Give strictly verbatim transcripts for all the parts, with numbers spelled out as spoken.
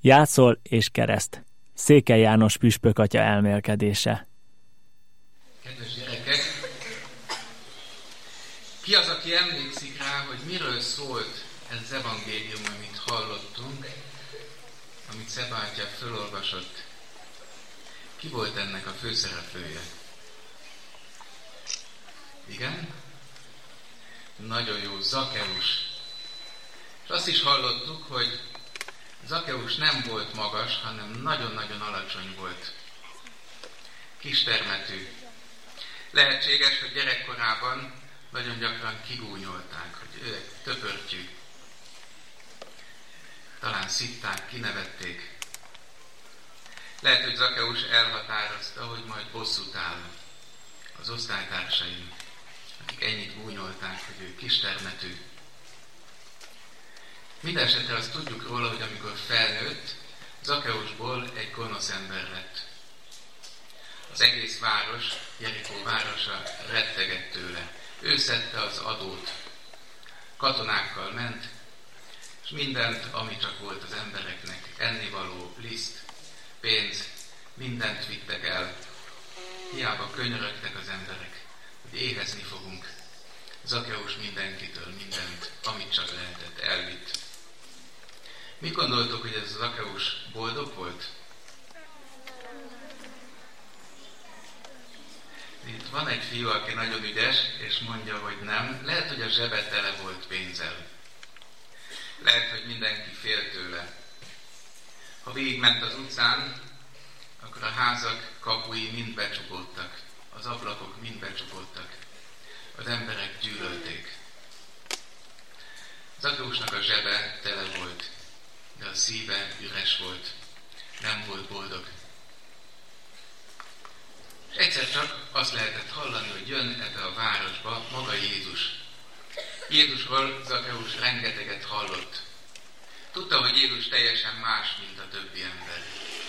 Játszol és kereszt. Székely János püspök atya elmélkedése. Kedves gyerekek! Ki az, aki emlékszik rá, hogy miről szólt ez az evangélium, amit hallottunk, amit Szeba atya fölolvasott? Ki volt ennek a főszereplője? Igen? Nagyon jó, Zakkeus. És azt is hallottuk, hogy Zakkeus nem volt magas, hanem nagyon-nagyon alacsony volt. Kistermetű. Lehetséges, hogy gyerekkorában nagyon gyakran kigúnyolták, hogy ő egy töpörtyű. Talán szitták, kinevették. Lehet, hogy Zakkeus elhatározta, hogy majd bosszút áll az osztálytársaim, akik ennyit gúnyolták, hogy ő kistermetű. Mindenesetre azt tudjuk róla, hogy amikor felnőtt, Zakkeusból egy gonosz ember lett. Az egész város, Jerikó városa rettegett tőle. Ő szedte az adót. Katonákkal ment, és mindent, ami csak volt az embereknek, ennivaló, liszt, pénz, mindent vittek el. Hiába könyörögtek az emberek, hogy éhezni fogunk. Zakkeus mindenkitől mindent, amit csak lehetett, elvitt. Mit gondoltok, hogy ez Zakkeus boldog volt? Itt van egy fiú, aki nagyon ügyes, és mondja, hogy nem. Lehet, hogy a zsebe tele volt pénzzel. Lehet, hogy mindenki fél tőle. Ha végigment az utcán, akkor a házak kapui mind becsukódtak. Az ablakok mind becsukódtak. Az emberek gyűlölték. Zakkeusnak a zsebe tele volt, de a szíve üres volt. Nem volt boldog. És egyszer csak azt lehetett hallani, hogy jön ebbe a városba maga Jézus. Jézusról Zakkeus rengeteget hallott. Tudta, hogy Jézus teljesen más, mint a többi ember.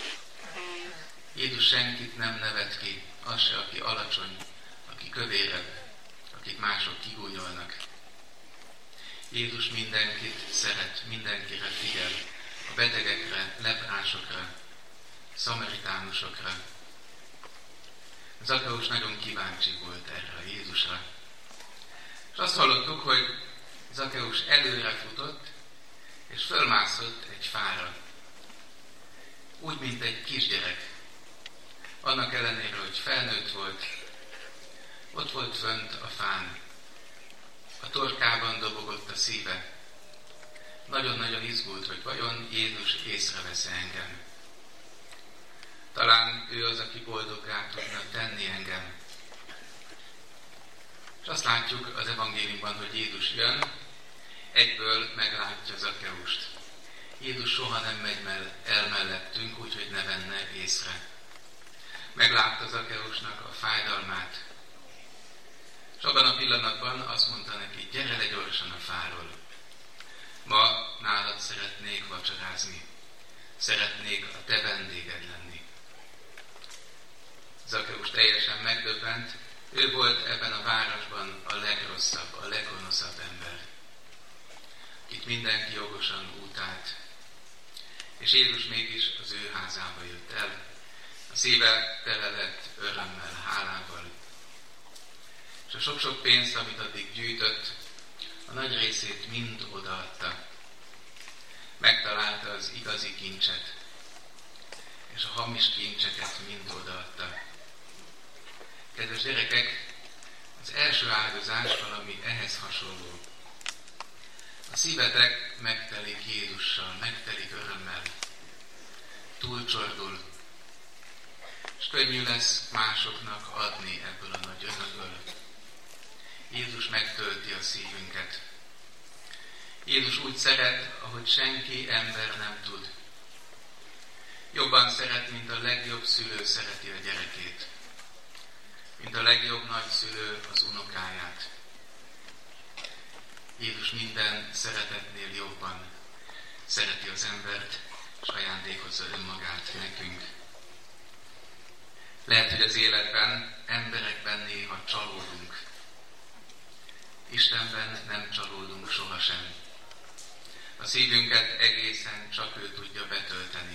Jézus senkit nem nevet ki, az se, aki alacsony, aki kövérebb, akit mások kigúnyolnak. Jézus mindenkit szeret, mindenkire figyel, a betegekre, leprásokra, szamaritánusokra. Zakkeus nagyon kíváncsi volt erre a Jézusra. És azt hallottuk, hogy Zakkeus előre futott, és fölmászott egy fára. Úgy, mint egy kisgyerek. Annak ellenére, hogy felnőtt volt, ott volt fönt a fán. A torkában dobogott a szíve. Nagyon-nagyon izgult, hogy vajon Jézus észrevesz engem. Talán ő az, aki boldoggá tudna tenni engem. És azt látjuk az evangéliumban, hogy Jézus jön, egyből meglátja Zakkeust. Jézus soha nem megy el mellettünk, úgyhogy ne venne észre. Meglátta Zakkeusnak a fájdalmát. És abban a pillanatban azt mondta neki, gyere le gyorsan a fáról. Ma nálad szeretnék vacsorázni. Szeretnék a te vendéged lenni. Zakkeus teljesen megdöbbent, ő volt ebben a városban a legrosszabb, a leggonoszabb ember, akit mindenki jogosan utált. És Jézus mégis az ő házába jött el. A szíve tele lett örömmel, hálával. És a sok-sok pénzt, amit addig gyűjtött, a nagy részét mind odaadta. Megtalálta az igazi kincset, és a hamis kincseket mind odaadta. Kedves gyerekek, az első áldozás valami ehhez hasonló. A szívetek megtelik Jézussal, megtelik örömmel, túlcsordul, és könnyű lesz másoknak adni ebből a nagy örömből. Jézus megtölti a szívünket. Jézus úgy szeret, ahogy senki ember nem tud. Jobban szeret, mint a legjobb szülő szereti a gyerekét. Mint a legjobb nagyszülő az unokáját. Jézus minden szeretetnél jobban szereti az embert, és ajándékozza önmagát nekünk. Lehet, hogy az életben, emberekben néha csalódunk. Istenben nem csalódunk sohasem. A szívünket egészen csak ő tudja betölteni.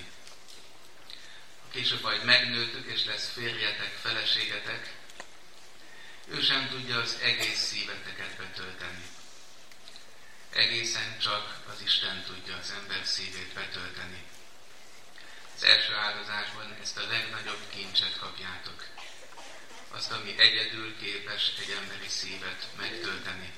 később majd megnőtök, és lesz férjetek, feleségetek, ő sem tudja az egész szíveteket betölteni. Egészen csak az Isten tudja az ember szívét betölteni. Az első áldozásban ezt a legnagyobb kincset kapjátok. Azt, ami egyedül képes egy emberi szívet megtölteni.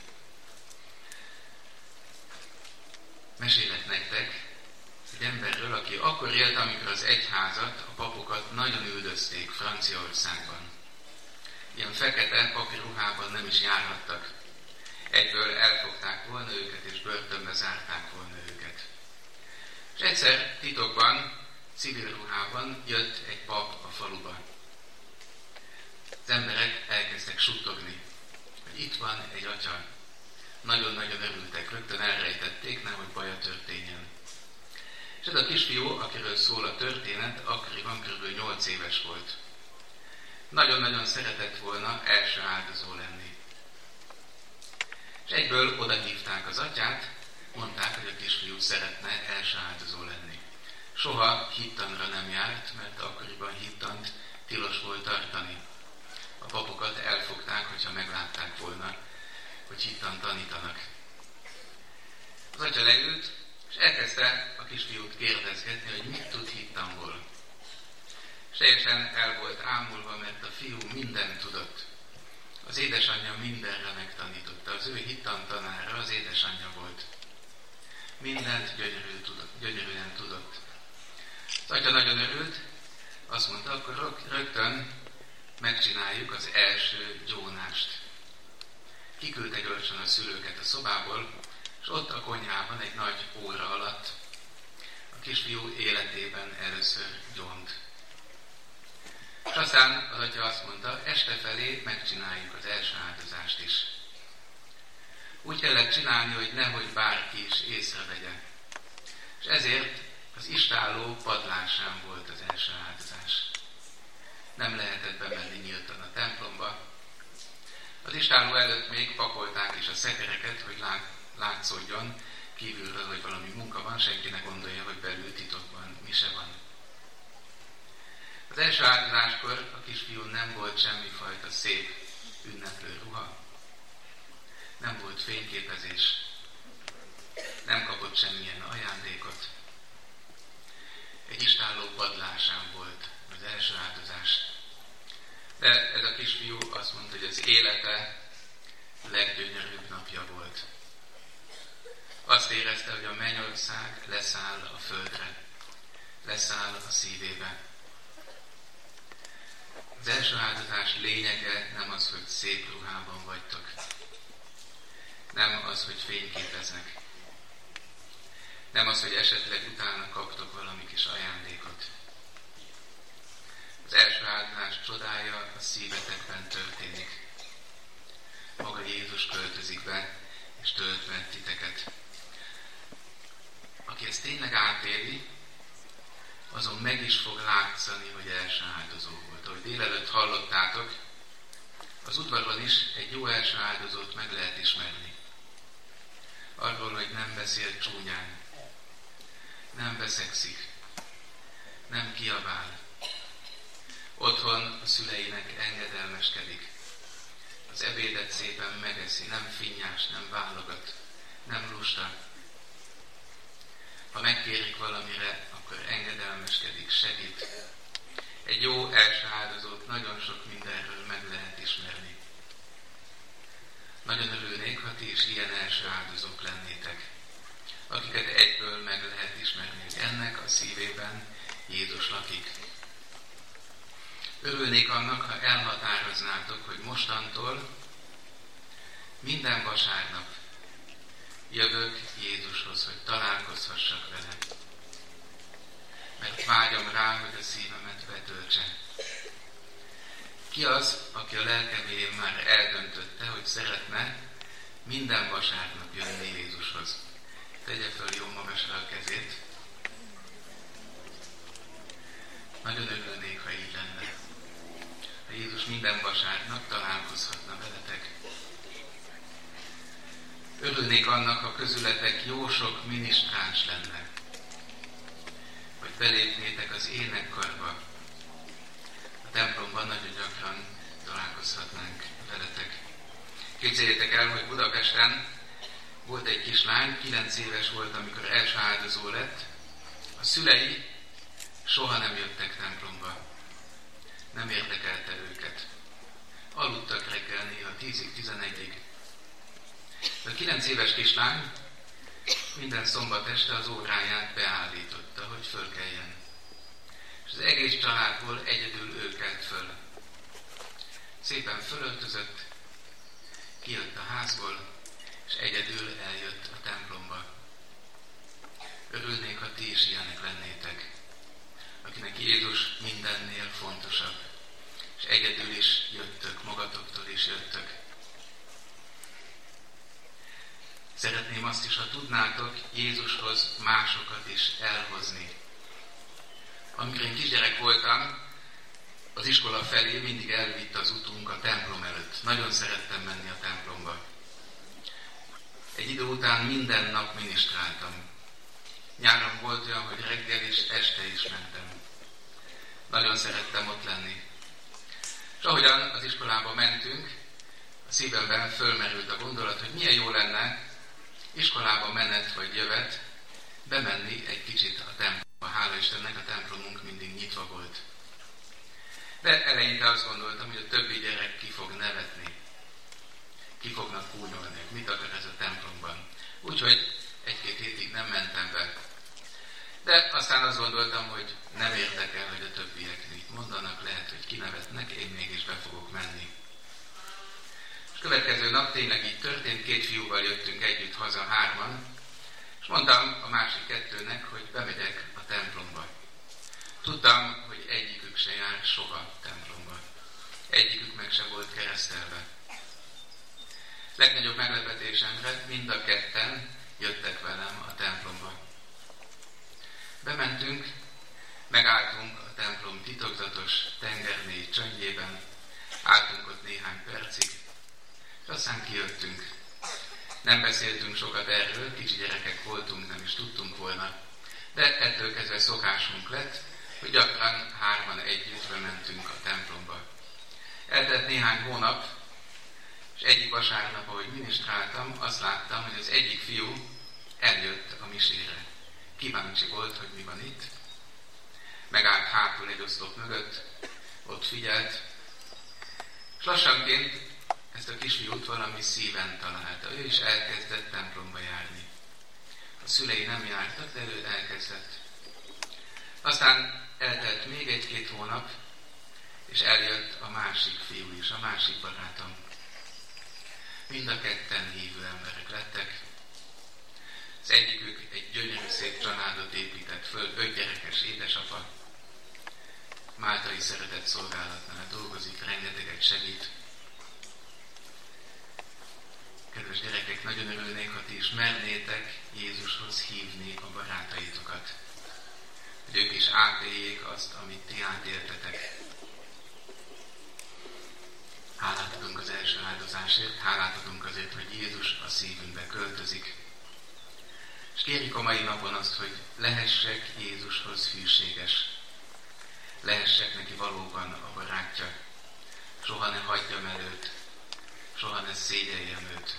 Mesélek nektek egy emberről, aki akkor élt, amikor az egyházat, a papokat nagyon üldözték Franciaországban. Ilyen fekete papíruhában nem is járhattak. Egyből elfogták volna őket, és börtönbe zárták volna őket. És egyszer titokban, civil ruhában jött egy pap a faluba. Az emberek elkezdtek suttogni, hogy itt van egy atya. Nagyon-nagyon örültek, rögtön elrejtették, nehogy baja történjen. És ez a kisfiú, akiről szól a történet, akkoriban kb. nyolc éves volt. Nagyon-nagyon szeretett volna első áldozó lenni. És egyből odahívták az atyát, mondták, hogy a kisfiú szeretne első áldozó lenni. Soha hittanra nem járt, mert akkoriban hittant tilos volt tartani. A papokat elfogták, hogyha meglátták volna, hogy hittan tanítanak. Az atya leült, és elkezdte a kisfiút kérdezgetni, hogy mit tud hittanból. És teljesen el volt ámulva, mert a fiú mindent tudott. Az édesanyja mindenre megtanította. Az ő hittantanára az édesanyja volt. Mindent gyönyörű tudott, gyönyörűen tudott. Az atya nagyon örült, azt mondta, akkor rögtön megcsináljuk az első gyónást. Kiküldte gyorsan a szülőket a szobából, és ott a konyhában egy nagy óra alatt a kisfiú életében először gyónt. És aztán az atya azt mondta, este felé megcsináljuk az első áldozást is. Úgy kellett csinálni, hogy nehogy bárki is észrevegye. És ezért az istálló padlásán volt az első áldozás. Nem lehetett bemenni nyíltan a templomba. Az istálló előtt még pakolták is a szekereket, hogy látszódjon kívülről, hogy valami munka van, senki ne gondolja, hogy belül titokban mi se van. Az első áldozáskor a kisfiú nem volt semmifajta szép ünneplő ruha, nem volt fényképezés, nem kapott semmilyen ajándékot. Egy istálló padlásán volt az első áldozás. De ez a kisfiú azt mondta, hogy az élete leggyönyörűbb napja volt. Azt érezte, hogy a mennyország leszáll a földre, leszáll a szívébe. Az első áldozás lényege nem az, hogy szép ruhában vagytok. Nem az, hogy fényképeznek. Nem az, hogy esetleg utána kaptok valami kis ajándékot. Az első áldozás csodája a szívetekben történik. Maga Jézus költözik be, és tölt meg titeket. Aki ezt tényleg átéli, azon meg is fog látszani, hogy első áldozó volt. Ahogy délelőtt hallottátok, az udvaron is egy jó első áldozót meg lehet ismerni. Arról, hogy nem beszél csúnyán, nem veszekszik, nem kiabál. Otthon a szüleinek engedelmeskedik. Az ebédet szépen megeszi, nem finnyás, nem válogat, nem lusta. Ha megkérik valamire, akkor engedelmeskedik, segít. Egy jó első áldozót nagyon sok mindenről meg lehet ismerni. Nagyon örülnék, ha ti is ilyen első áldozók lennétek, akiket egyből meg lehet ismerni, hogy ennek a szívében Jézus lakik. Örülnék annak, ha elhatároznátok, hogy mostantól minden vasárnap jövök Jézushoz, hogy találkozhassak vele. Mert vágyom rá, hogy a szívemet betöltse. Ki az, aki a lelke mélyén már eldöntötte, hogy szeretne minden vasárnap jönni Jézushoz? Tegye föl jó magasra a kezét. Nagyon örülnék, ha így lenne. Ha Jézus minden vasárnap találkozhatna veletek. Örülnék annak, ha közületek jó sok minisztráns lenne. Hogy belépnétek az énekkarba, a templomban nagyon gyakran találkozhatnánk veletek. Képzeljétek el, hogy Budapesten volt egy kislány, kilenc éves volt, amikor első áldozó lett. A szülei soha nem jöttek templomba. Nem érdekelte őket. Aludtak reggel néha tízig, tizenegyig. A kilenc éves kislány minden szombat este az óráját beállította, hogy fölkeljen. És az egész családból egyedül ő kelt föl. Szépen fölöltözött, kijött a házból, és egyedül eljött a templomba. Örülnék, ha ti is ilyenek lennétek, akinek Jézus mindennél fontosabb, és egyedül is jöttök, magatoktól is jöttök. Szeretném azt is, ha tudnátok Jézushoz másokat is elhozni. Amikor én kisgyerek voltam, az iskola felé mindig elvitt az utunk a templom előtt. Nagyon szerettem menni a templomba. Egy idő után minden nap minisztráltam. Nyáron volt olyan, hogy reggel is, este is mentem. Nagyon szerettem ott lenni. És ahogyan az iskolába mentünk, a szívemben fölmerült a gondolat, hogy milyen jó lenne iskolába menet vagy jövet, bemenni egy kicsit a templomba. Hála Istennek a templomunk mindig nyitva volt. De eleinte azt gondoltam, hogy a többi gyerek ki fog nevetni. Ki fognak kúnyolni, mit akar ez a templomban. Úgyhogy egy-két hétig nem mentem be. De aztán azt gondoltam, hogy nem érdekel, hogy a többiek mit mondanak, lehet, hogy kinevetnek, én mégis be fogok menni. És következő nap tényleg így történt, két fiúval jöttünk együtt haza hárman, és mondtam a másik kettőnek, hogy bemegyek a templomba. Tudtam, hogy egyikük se jár soha templomba. Egyikük meg se volt keresztelve. Legnagyobb meglepetésemre mind a ketten jöttek velem a templomba. Bementünk, megálltunk a templom titokzatos tengermély csöndjében, álltunk ott néhány percig, és aztán kijöttünk. Nem beszéltünk sokat erről, kicsi gyerekek voltunk, nem is tudtunk volna, de ettől kezdve szokásunk lett, hogy gyakran hárman együtt bementünk a templomba. Eltelt néhány hónap, és egyik vasárnap, ahogy minisztráltam, azt láttam, hogy az egyik fiú eljött a misére. Kíváncsi volt, hogy mi van itt. Megállt hátul egy oszlop mögött, ott figyelt, és lassanként ezt a kisfiút valami szíven találta. Ő is elkezdett templomba járni. A szülei nem jártak, de ő elkezdett. Aztán eltelt még egy-két hónap, és eljött a másik fiú is, a másik barátom. Mind a ketten hívő emberek lettek. Az egyikük egy gyönyörű szép családot épített föl, öt gyerekes édesapa. Máltai szeretett szolgálatnál dolgozik, rengeteget segít. Kedves gyerekek, nagyon örülnék, ha ti is mernétek Jézushoz hívni a barátaitokat. Hogy ők is átéljék azt, amit ti átéltetek. Hálát adunk az első áldozásért, hálát adunk azért, hogy Jézus a szívünkbe költözik. És kérjük a mai napon azt, hogy lehessek Jézushoz hűséges. Lehessek neki valóban a barátja. Soha ne hagyjam el őt. Soha ne szégyeljem őt.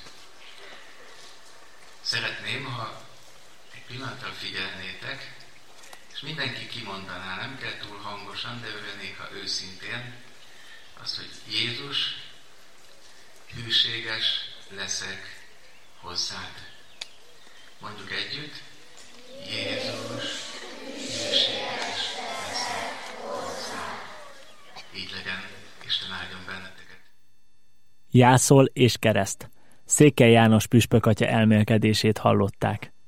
Szeretném, ha egy pillanatra figyelnétek, és mindenki kimondaná, nem kell túl hangosan, de örülnék, ha őszintén, azt, hogy Jézus, hűséges leszek hozzád. Mondjuk együtt, Jézus, hűséges leszek hozzád. Így legyen, Isten áldjon benneteket. Jászol és kereszt. Székely János püspök atya elmélkedését hallották.